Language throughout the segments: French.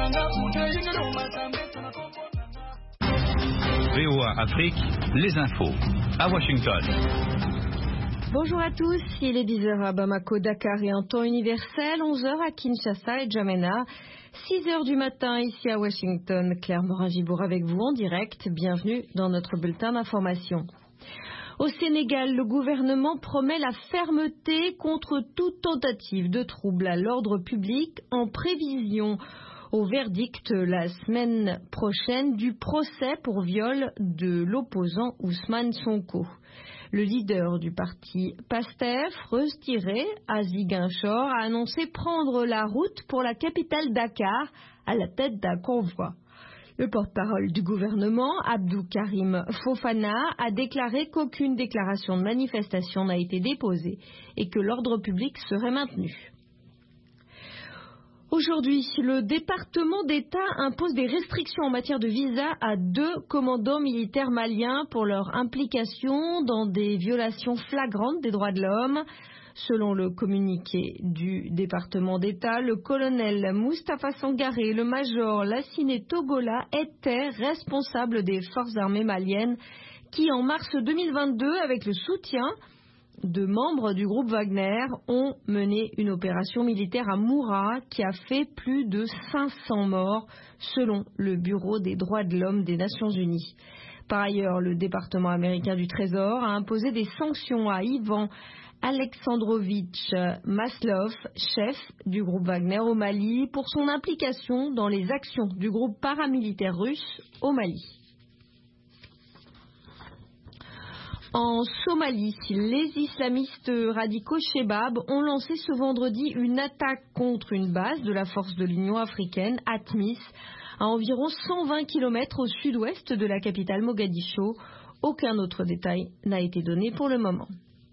VOA Afrique, les infos. À Washington. Bonjour à tous, il est 10h à Bamako, Dakar et en temps universel, 11h à Kinshasa et Djamena, 6h du matin ici à Washington. Claire Morin-Gibour avec vous en direct, bienvenue dans notre bulletin d'information. Au Sénégal, le gouvernement promet la fermeté contre toute tentative de trouble à l'ordre public en prévision au verdict la semaine prochaine du procès pour viol de l'opposant Ousmane Sonko. Le leader du parti PASTEF, Reus-Tiré, Ziguinchor, a annoncé prendre la route pour la capitale Dakar à la tête d'un convoi. Le porte-parole du gouvernement, Abdou Karim Fofana, a déclaré qu'aucune déclaration de manifestation n'a été déposée et que l'ordre public serait maintenu. Aujourd'hui, le département d'État impose des restrictions en matière de visa à 2 commandants militaires maliens pour leur implication dans des violations flagrantes des droits de l'homme. Selon le communiqué du département d'État, le colonel Moustapha Sangaré et le major Lassine Togola étaient responsables des forces armées maliennes qui, en mars 2022, avec le soutien de membres du groupe Wagner, ont mené une opération militaire à Moura qui a fait plus de 500 morts, selon le Bureau des droits de l'homme des Nations Unies. Par ailleurs, le département américain du Trésor a imposé des sanctions à Ivan Alexandrovitch Maslov, chef du groupe Wagner au Mali, pour son implication dans les actions du groupe paramilitaire russe au Mali. En Somalie, les islamistes radicaux Shebab ont lancé ce vendredi une attaque contre une base de la force de l'Union africaine, ATMIS, à environ 120 km au sud-ouest de la capitale Mogadiscio. Aucun autre détail n'a été donné pour le moment.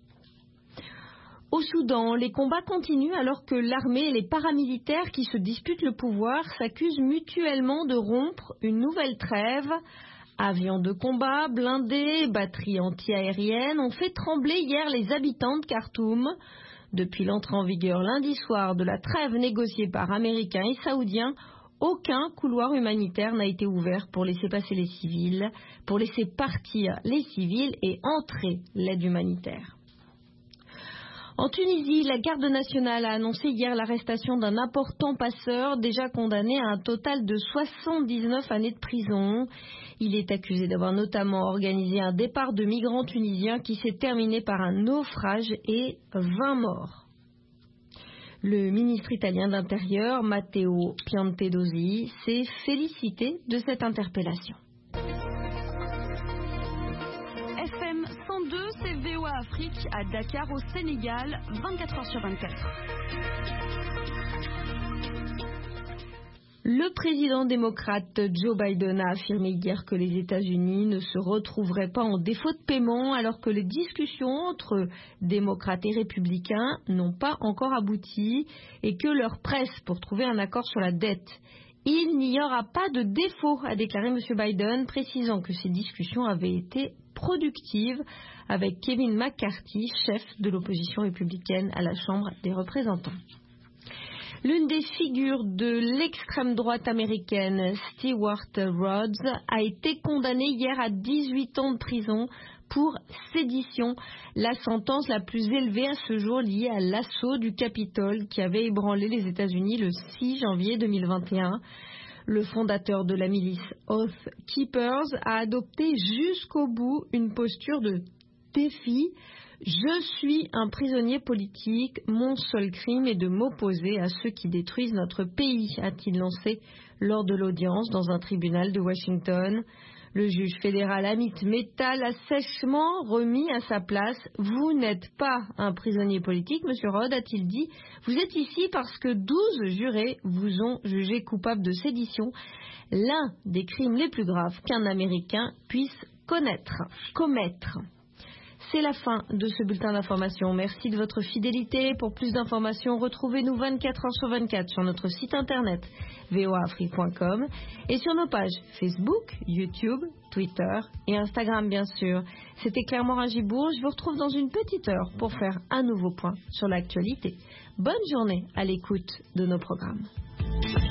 Au Soudan, les combats continuent alors que l'armée et les paramilitaires qui se disputent le pouvoir s'accusent mutuellement de rompre une nouvelle trêve. Avions de combat, blindés, batteries anti-aériennes ont fait trembler hier les habitants de Khartoum. Depuis l'entrée en vigueur lundi soir de la trêve négociée par Américains et Saoudiens, aucun couloir humanitaire n'a été ouvert pour laisser passer les civils, pour laisser partir les civils et entrer l'aide humanitaire. En Tunisie, la garde nationale a annoncé hier l'arrestation d'un important passeur déjà condamné à un total de 79 années de prison. Il est accusé d'avoir notamment organisé un départ de migrants tunisiens qui s'est terminé par un naufrage et 20 morts. Le ministre italien de l'Intérieur, Matteo Piantedosi, s'est félicité de cette interpellation. FM 102, c'est VOA Afrique à Dakar au Sénégal, 24h sur 24. Le président démocrate Joe Biden a affirmé hier que les États-Unis ne se retrouveraient pas en défaut de paiement alors que les discussions entre démocrates et républicains n'ont pas encore abouti et que l'heure presse pour trouver un accord sur la dette. Il n'y aura pas de défaut, a déclaré M. Biden, précisant que ces discussions avaient été productives avec Kevin McCarthy, chef de l'opposition républicaine à la Chambre des représentants. L'une des figures de l'extrême droite américaine, Stewart Rhodes, a été condamnée hier à 18 ans de prison pour sédition, la sentence la plus élevée à ce jour liée à l'assaut du Capitole qui avait ébranlé les États-Unis le 6 janvier 2021. Le fondateur de la milice Oath Keepers a adopté jusqu'au bout une posture de défi. Je suis un prisonnier politique, mon seul crime est de m'opposer à ceux qui détruisent notre pays, a-t-il lancé lors de l'audience dans un tribunal de Washington. Le juge fédéral Amit Mehta l'a sèchement remis à sa place. Vous n'êtes pas un prisonnier politique, monsieur Rhodes, a-t-il dit. Vous êtes ici parce que 12 jurés vous ont jugé coupable de sédition, l'un des crimes les plus graves qu'un Américain puisse commettre. C'est la fin de ce bulletin d'information. Merci de votre fidélité. Pour plus d'informations, retrouvez-nous 24 heures sur 24 sur notre site internet voaafrique.com et sur nos pages Facebook, YouTube, Twitter et Instagram bien sûr. C'était Claire Morin-Gibour. Je vous retrouve dans une petite heure pour faire un nouveau point sur l'actualité. Bonne journée à l'écoute de nos programmes.